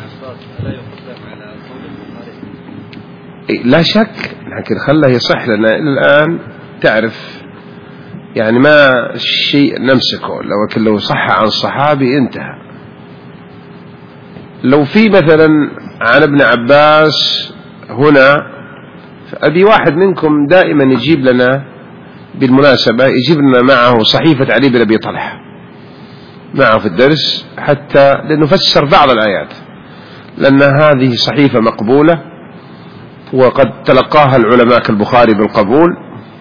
لا شك، لكن خله يصح لنا إلى الآن تعرف يعني ما شيء نمسكه، لو صح عن صحابي انتهى. لو في مثلا عن ابن عباس هنا، فأبي واحد منكم دائما يجيب لنا بالمناسبة، يجيب لنا معه صحيفة علي بن أبي طلحة معه في الدرس، حتى لنفسر بعض الآيات، لأن هذه صحيفة مقبولة وقد تلقاها العلماء كالبخاري بالقبول،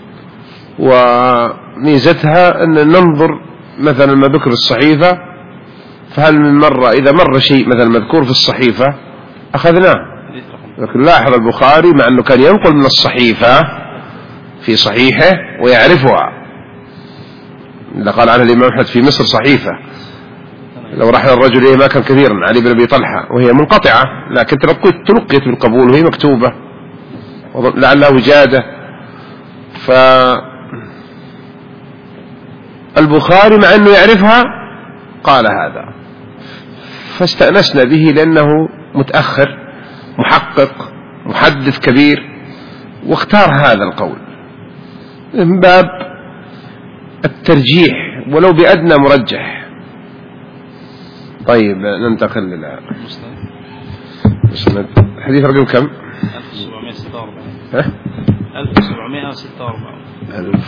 وميزتها أن ننظر مثلا ما ذكر الصحيفة، فهل من مرة إذا مر شيء مثلا مذكور في الصحيفة أخذناه. لكن لاحظ البخاري مع أنه كان ينقل من الصحيفة في صحيحه ويعرفها، قال عنها الإمام أحمد في مصر صحيفة لو رحل الرجل إليه ما كان كثيرا علي بن أبي طلحة، وهي منقطعة لكن تلقيت بالقبول وهي مكتوبة لعلها وجادة. فالبخاري مع أنه يعرفها قال هذا، فاستأنسنا به لأنه متأخر محقق محدث كبير، واختار هذا القول من باب الترجيح ولو بأدنى مرجح. طيب ننتقل للآن. حديث رقم كم؟ 1746.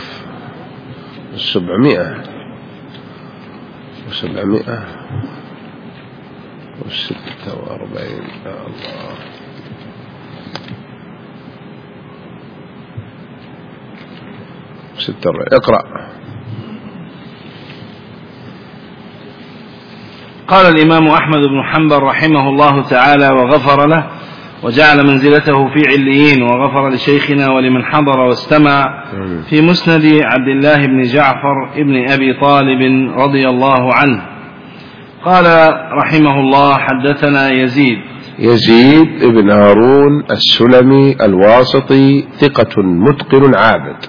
1746 يا الله. اقرأ. قال الإمام أحمد بن حنبل رحمه الله تعالى وغفر له، وجعل منزلته في عليين، وغفر لشيخنا ولمن حضر واستمع، في مسند عبد الله بن جعفر ابن أبي طالب رضي الله عنه قال رحمه الله: حدثنا يزيد ابن هارون السلمي الواسطي، ثقة متقن عابد.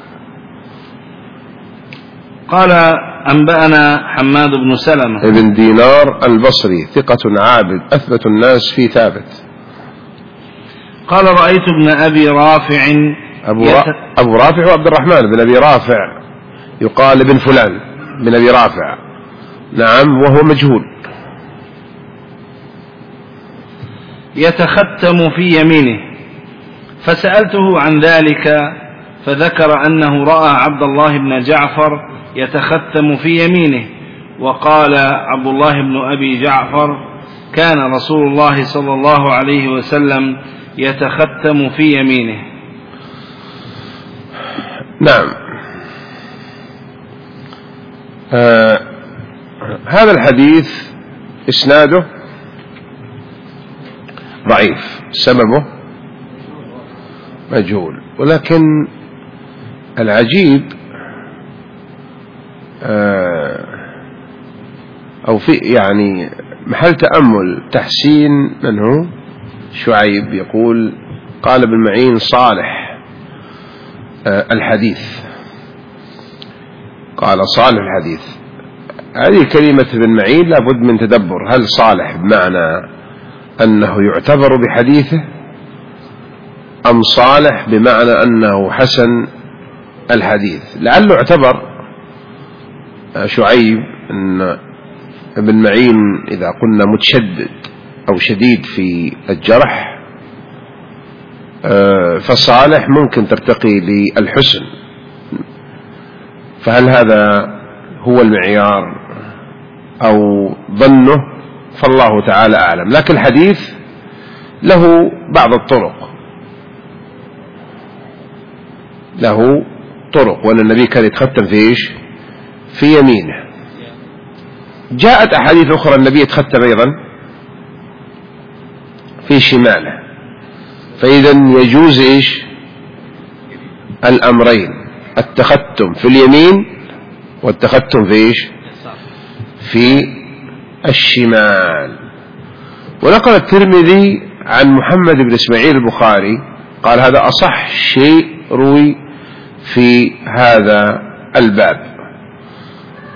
قال: أنبأنا حماد بن سلمة ابن دينار البصري، ثقة عابد، أثبت الناس في ثابت. قال: رأيت ابن أبي رافع. أبو رافع وعبد الرحمن بن أبي رافع، يقال ابن فلان بن أبي رافع، نعم، وهو مجهول. يتختم في يمينه، فسألته عن ذلك فذكر أنه رأى عبد الله بن جعفر يتختم في يمينه، وقال عبد الله بن أبي جعفر: كان رسول الله صلى الله عليه وسلم يتختم في يمينه. نعم. هذا الحديث إسناده ضعيف، سببه مجهول، ولكن العجيب أو في يعني محل تأمل تحسين من هو شعيب، يقول: قال ابن معين صالح الحديث، قال صالح الحديث. هذه كلمة ابن معين لابد من تدبر، هل صالح بمعنى أنه يعتبر بحديثه، أم صالح بمعنى أنه حسن الحديث؟ لعله اعتبر شعيب أن ابن معين إذا قلنا متشدد أو شديد في الجرح، فصالح ممكن ترتقي للحسن، فهل هذا هو المعيار أو ظنه؟ فالله تعالى أعلم. لكن الحديث له بعض الطرق، له طرق، وأن النبي كان يتختم في إيش؟ في يمينه. جاءت أحاديث أخرى النبي يتختم أيضا في شماله، فإذا يجوز إيش؟ الأمرين، التختم في اليمين والتختم في إيش؟ في الشمال. ونقل الترمذي عن محمد بن إسماعيل البخاري قال: هذا أصح شيء روي في هذا الباب،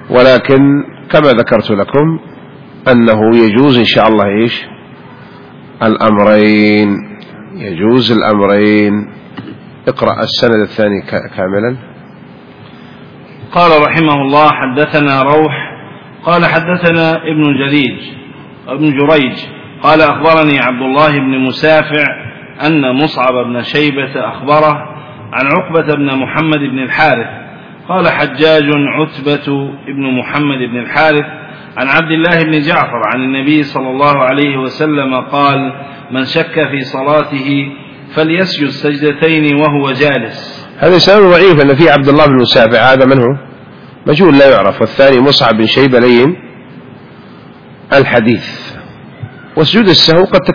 ولكن كما ذكرت لكم أنه يجوز إن شاء الله إيش؟ الأمرين، يجوز الأمرين. اقرأ السند الثاني كاملا. قال رحمه الله: حدثنا روح قال حدثنا ابن جريج قال أخبرني عبد الله بن مسافع أن مصعب بن شيبة أخبره عن عقبة بن محمد بن الحارث قال حجاج عتبة بن محمد بن الحارث عن عبد الله بن جعفر عن النبي صلى الله عليه وسلم قال: من شك في صلاته فليسجد سجدتين وهو جالس. هذا سبب ضعيف، أن في عبد الله بن مسافع، هذا من هو؟ مجهول لا يعرف. والثاني مصعب بن شيبة لين الحديث. وسجود السهو قد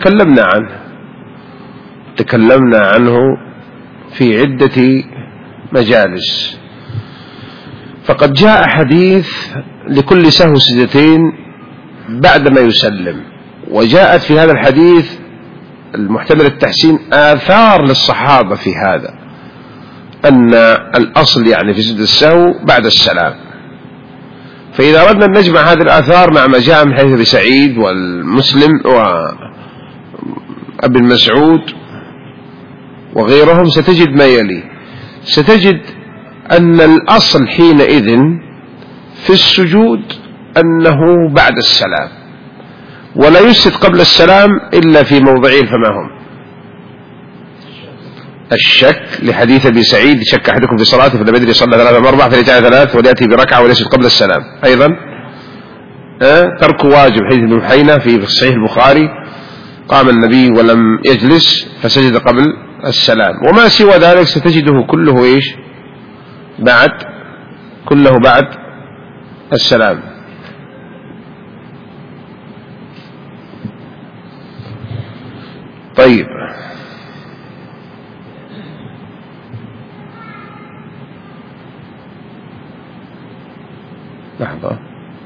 تكلمنا عنه في عدة مجالس. فقد جاء حديث لكل سهو سجدتين بعدما يسلم، وجاءت في هذا الحديث المحتمل التحسين آثار للصحابة في هذا، أن الأصل يعني في سجود السهو بعد السلام. فإذا أردنا أن نجمع هذه الآثار مع ما جاء من حديث أبي سعيد والمسلم وابن مسعود وغيرهم، ستجد ما يلي. ستجد أن الأصل حينئذ في السجود أنه بعد السلام، ولا يسجد قبل السلام إلا في موضعين، فما هم؟ الشك لحديث أبي سعيد: شك أحدكم في صلاته فلم يدري صلى 3 أم 4 فليجعل 3 وليأتي بركعة وليسجد قبل السلام. أيضا ترك واجب، حديث ابن محينة في صحيح البخاري: قام النبي ولم يجلس فسجد قبل السلام. وما سوى ذلك ستجده كله إيش؟ كله بعد السلام. طيب، لحظة.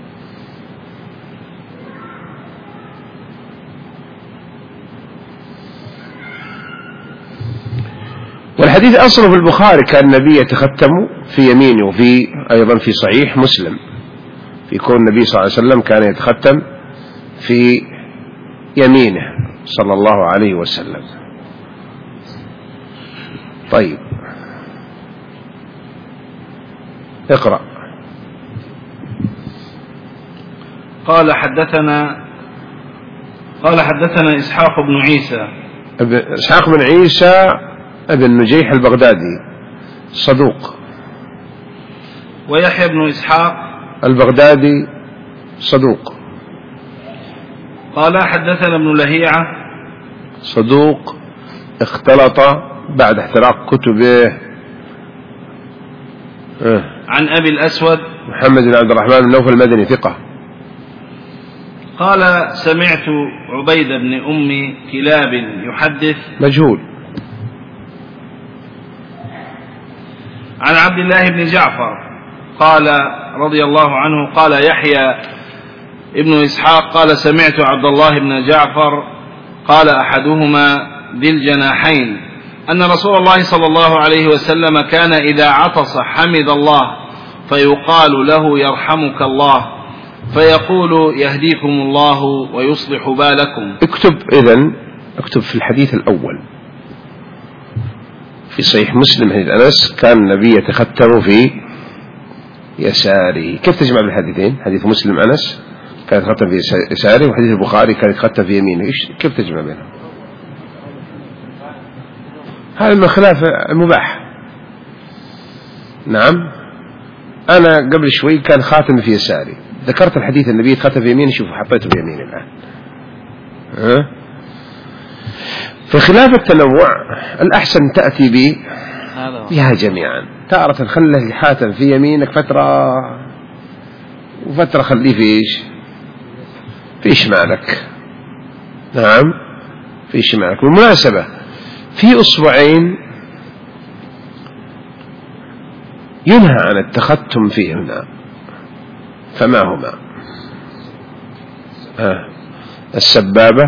والحديث أصله في البخاري: كان النبي يتختم في يمينه، وفي أيضا في صحيح مسلم في كون النبي صلى الله عليه وسلم كان يتختم في يمينه صلى الله عليه وسلم. طيب، اقرأ. قال حدثنا إسحاق بن عيسى. إسحاق بن عيسى ابن نجيح البغدادي صدوق. ويحيى بن إسحاق البغدادي صدوق. قال حدثنا ابن لهيعة صدوق اختلط بعد احتراق كتبه. عن أبي الأسود محمد بن عبد الرحمن بن نوفل المدني ثقة. قال سمعت عبيد بن أم كلاب يحدث، مجهول. عن عبد الله بن جعفر قال رضي الله عنه قال يحيى ابن إسحاق قال سمعت عبد الله بن جعفر قال أحدهما ذي الجناحين أن رسول الله صلى الله عليه وسلم كان إذا عطس حمد الله فيقال له يرحمك الله فيقول يهديكم الله ويصلح بالكم. اكتب في الحديث الأول في صحيح مسلم حديث أنس: كان النبي يتختم في يساره. كيف تجمع بالحديثين؟ حديث مسلم أنس كان يتختم في يساره، وحديث البخاري كان يتختم في يمينه. كيف تجمع بينهم؟ هذا من خلاف المباح. نعم، أنا قبل شوي كان خاتم في يساري، ذكرت الحديث النبي يتختم في يمينه، شوف حطيته في يميني الآن. فخلاف التنوع الأحسن تأتي بها جميعا. تارة خله حاتم في يمينك فترة، وفترة خليه في شمالك. نعم، في شمالك. بالمناسبة في أصبعين ينهى عن التختم فيهما، فما هما؟ السبابة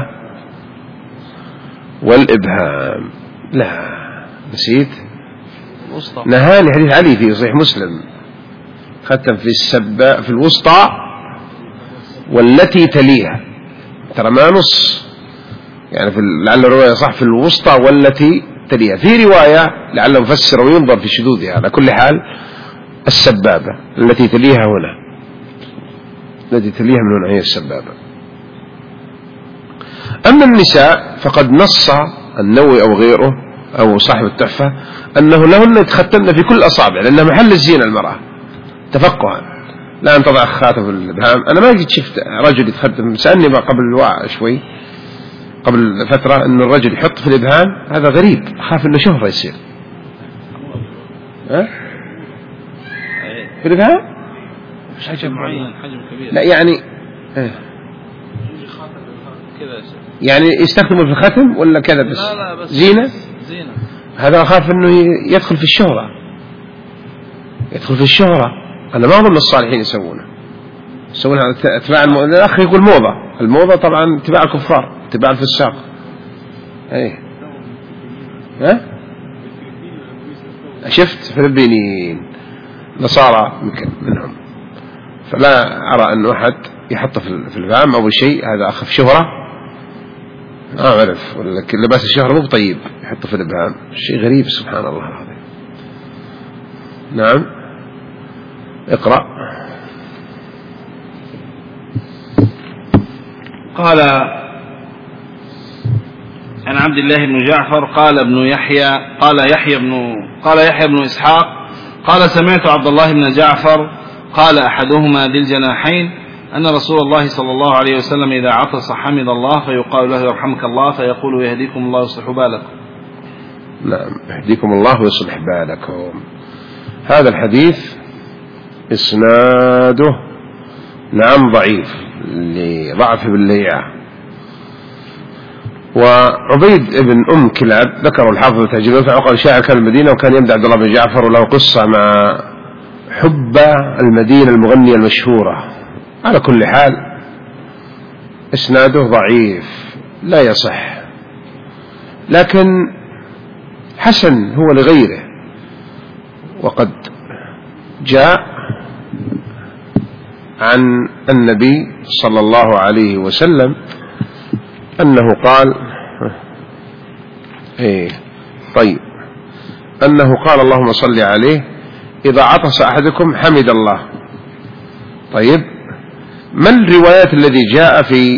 والإبهام. لا، نسيت، نهاني حديث علي في صحيح مسلم: ختم في الوسطى والتي تليها. ترى ما نص، يعني لعل الرواية صح في الوسطى والتي تليها. في رواية لعل مفسر وينظر في شذوذها. على كل حال السبابة التي تليها هنا، التي تليها من هنا هي السبابة. أما النساء فقد نص النووي أو غيره أو صاحب التحفة أنه لهن يتختمن في كل أصابع، لأنها محل الزينة المرأة تفقها، لا أن تضع خاتم في الإبهام. أنا ما قد شفت رجل يتختم، سألني قبل شوي قبل فترة أن الرجل يحط في الإبهام، هذا غريب، أخاف أنه شهرة يصير. في الإبهام مش حجم معين، حجم كبير. لا يعني يعني يستخدمه في الختم ولا كذا بس؟ لا بس زينة. هذا أخاف أنه يدخل في الشهرة، يدخل في الشهرة. أنا ما أظن الصالحين يسوونها اتباع الأخ يقول موضة. الموضة طبعا اتباع الكفار، اتباع الفساق. ايه شفت فلبينيين نصارى منهم. فلا أرى أن أحد يحط في الفم أول شيء، هذا أخف شهرة. أعرف ولكن لباس الشهرة مو طيب يحطه في الإبهام، شيء غريب سبحان الله العظيم. نعم اقرأ. قال عن عبد الله بن جعفر قال يحيى بن إسحاق قال سمعت عبد الله بن جعفر قال أحدهما ذي الجناحين أن رسول الله صلى الله عليه وسلم إذا عطس حمد الله فيقال له يرحمك الله فيقول يهديكم الله ويصلح بالكم. نعم يهديكم الله ويصلح بالكم. هذا الحديث إسناده نعم ضعيف لضعف بالليعة. وعبيد ابن كلاب ذكر الحافظ التهجير وقال شاعر كان المدينة وكان يمدح عبد الله بن جعفر، وله قصة مع حب المدينة المغنية المشهورة. على كل حال إسناده ضعيف لا يصح، لكن حسن هو لغيره. وقد جاء عن النبي صلى الله عليه وسلم أنه قال أنه قال اللهم صل عليه إذا عطس أحدكم حمد الله. طيب ما الروايات الذي جاء في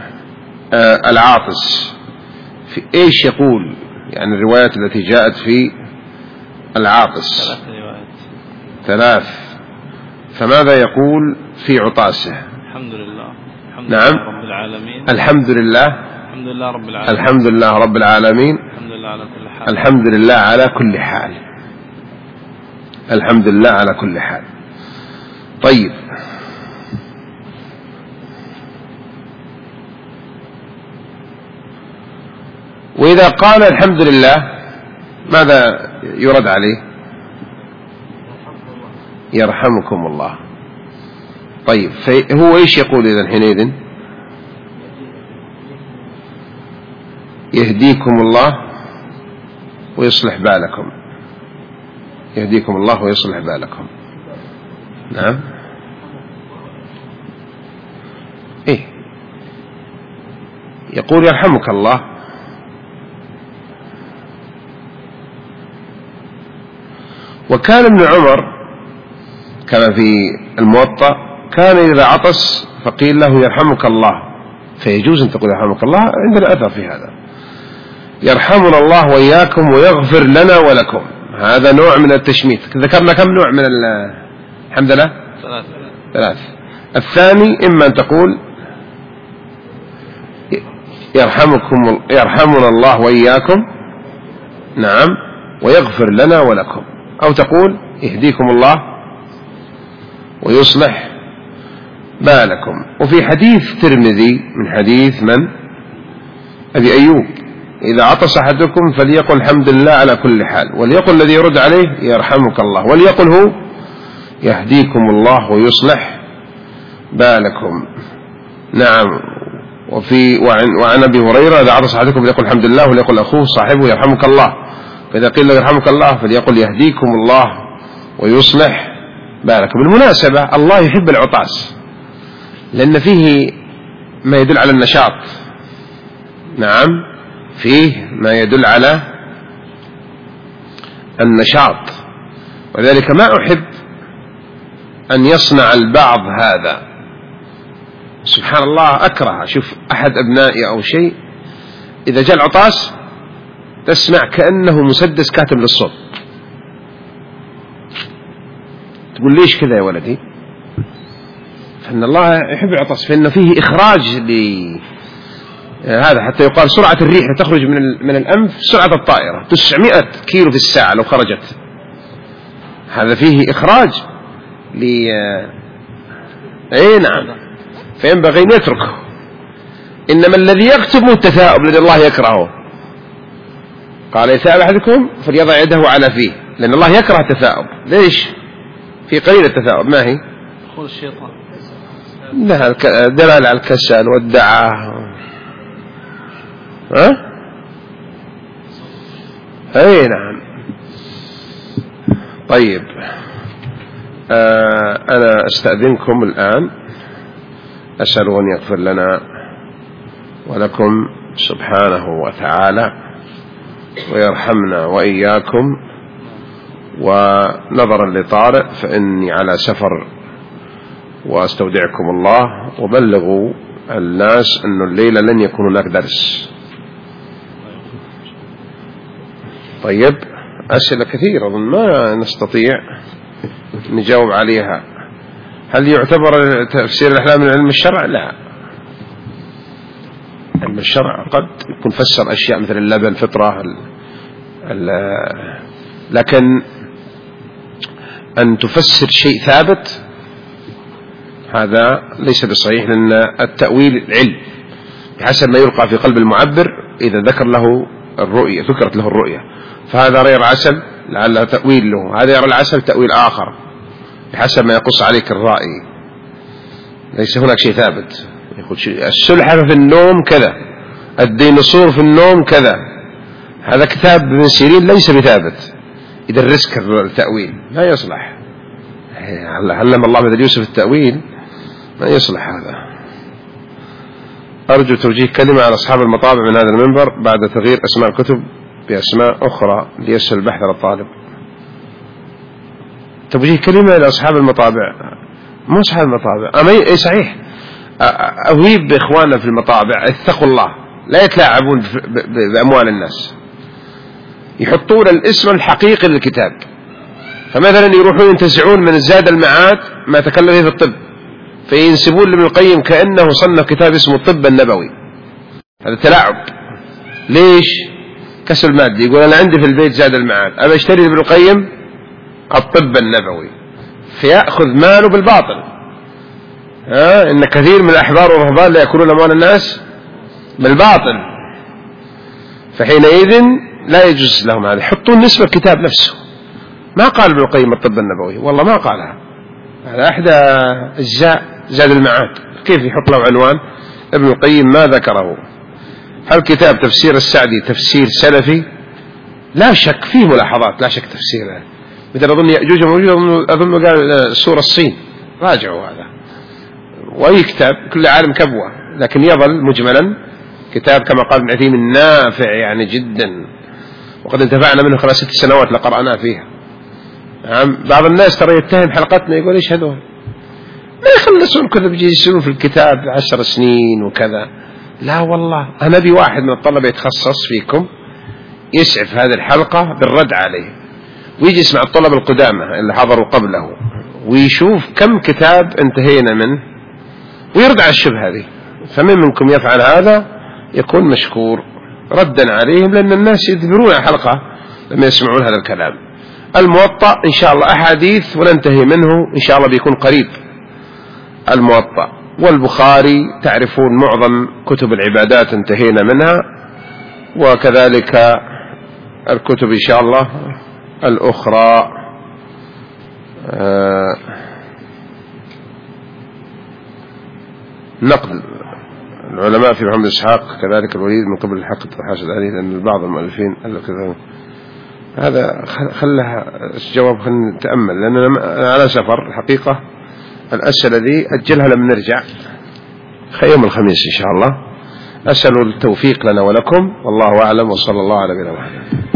العاطس في إيش يقول؟ يعني الروايات التي جاءت في العاطس 3. فماذا يقول في عطاسه؟ الحمد لله نعم رب العالمين، الحمد لله رب العالمين، الحمد لله رب العالمين، الحمد لله على كل حال، الحمد لله على كل حال، الحمد لله على كل حال. طيب وإذا قال الحمد لله ماذا يرد عليه؟ يرحمكم الله. طيب هو إيش يقول إذن حينئذ؟ يهديكم الله ويصلح بالكم، يهديكم الله ويصلح بالكم. نعم يقول يرحمك الله. وكان ابن عمر كما في الموطأ كان إذا عطس فقيل له يرحمك الله، فيجوز أن تقول يرحمك الله، عندنا أثر في هذا. يرحمنا الله وإياكم ويغفر لنا ولكم، هذا نوع من التشميت. ذكرنا كم نوع من الحمد لله؟ 3. الثاني إما أن تقول يرحمنا الله وإياكم، نعم، ويغفر لنا ولكم، أو تقول يهديكم الله ويصلح بالكم. وفي حديث ترمذي من حديث من؟ أبي أيوب إذا عطس أحدكم فليقل الحمد لله على كل حال، وليقل الذي يرد عليه يرحمك الله، وليقل هو يهديكم الله ويصلح بالكم. نعم. وعن أبي هريرة إذا عطس أحدكم فليقل الحمد لله، وليقل أخوه صاحبه يرحمك الله، فإذا قيل له يرحمك الله فليقل يهديكم الله ويصلح بالكم. بالمناسبة الله يحب العطاس لأن فيه ما يدل على النشاط، نعم فيه ما يدل على النشاط، وذلك ما أحب أن يصنع البعض هذا. سبحان الله أكره أشوف أحد أبنائي أو شيء إذا جاء العطاس تسمع كأنه مسدس كاتم للصوت، تقول ليش كذا يا ولدي؟ فإن الله يحب العطاس، فإنه فيه إخراج هذا، حتى يقال سرعة الريح تخرج من الأنف سرعة الطائرة 900 كيلو في الساعة لو خرجت، هذا فيه إخراج أي نعم، فينبغي أن يتركه. إنما الذي يكتب التثاؤب الذي الله يكرهه، قال يثاءب أحدكم فليضع يده على فيه، لأن الله يكره التثاؤب. ليش؟ في قليل التثاؤب، ما هي؟ دخول الشيطان، لا دلالة على الكسل والدعاء. أي نعم. طيب أنا أستأذنكم الآن، أسأل أن يغفر لنا ولكم سبحانه وتعالى ويرحمنا وإياكم. ونظرا لطارئ فإني على سفر، وأستودعكم الله، وبلغوا الناس أن الليلة لن يكون هناك درس. طيب أسئلة كثيرة ما نستطيع نجاوب عليها. هل يعتبر تفسير الأحلام من علم الشرع؟ لا، علم الشرع قد يكون فسر أشياء مثل اللبن فطرة، لكن أن تفسر شيء ثابت هذا ليس بصحيح، لأن التأويل علم بحسب ما يلقى في قلب المعبر. إذا ذكر له الرؤية، ذكرت له الرؤية، فهذا رأي العسل لعله تأويل له، هذا يرى العسل تأويل آخر بحسب ما يقص عليك الرأي. ليس هناك شيء ثابت. يقول السلحفة في النوم كذا، الديناصور في النوم كذا، هذا كتاب ابن سيرين ليس بثابت. إذا الرزق التأويل لا يصلح. علم الله مثل يوسف التأويل، ما يصلح هذا. أرجو توجيه كلمة على أصحاب المطابع من هذا المنبر بعد تغيير أسماء الكتب بأسماء أخرى ليسهل البحث على الطالب. توجيه كلمة إلى أصحاب المطابع، مو أصحاب المطابع. أي صحيح، أهيب بإخواننا في المطابع اتقوا الله، لا يتلاعبون بأموال الناس، يحطون الاسم الحقيقي للكتاب. فمثلا يروحون ينتزعون من الزاد المعاد ما تكلم فيه في الطب، فينسبون لابن القيم كأنه صنف كتاب اسمه الطب النبوي. هذا تلاعب. ليش؟ كسر مادي. يقول أنا عندي في البيت زاد المعاد، أنا اشتري لابن القيم الطب النبوي، فيأخذ ماله بالباطل. إن كثير من الأحبار والرهبان لا يأكلون أموال الناس بالباطل، فحينئذ لا يجوز لهم هذا. يحطون نسبة الكتاب نفسه. ما قال ابن القيم الطب النبوي، والله ما قالها. هذا أحد أجزاء زاد المعاد، كيف يحط له عنوان ابن القيم ما ذكره؟ هل كتاب تفسير السعدي تفسير سلفي؟ لا شك فيه ملاحظات، لا شك تفسيره. مثل أظن يأجوج ومأجوج، أظن قال سورة الصين، راجعوا هذا. وأي كتاب كل عالم كبوة، لكن يظل مجملا كتاب كما قال ابن عثيمين نافع يعني جدا، وقد انتفعنا منه خلال 6 سنوات لقرأنا فيها. بعض الناس ترى يتهم حلقتنا، يقول ايش هذول ما يخلصون كذا، بيجي يسألون في الكتاب 10 سنين وكذا. لا والله، أنا بي واحد من الطلبة يتخصص فيكم يسعف هذه الحلقة بالرد عليه، ويجي يسمع الطلبة القدامى اللي حضروا قبله ويشوف كم كتاب انتهينا منه ويرد على الشبهة هذه. فمن منكم يفعل هذا يكون مشكور ردا عليهم، لأن الناس يدبرون الحلقة لما يسمعون هذا الكلام. الموطأ إن شاء الله أحاديث وننتهي منه إن شاء الله، بيكون قريب الموطأ. والبخاري تعرفون معظم كتب العبادات انتهينا منها، وكذلك الكتب إن شاء الله الأخرى. نقد العلماء في محمد إسحاق كذلك الوليد من قبل الحق الحاشد عليه، لأن بعض المؤلفين هذا خلها جواب. خلنا نتأمل، لأن أنا على سفر الحقيقة. الأسئلة دي أجلها لما نرجع يوم الخميس إن شاء الله، أسأل التوفيق لنا ولكم، والله أعلم، وصلى الله على نبينا محمد.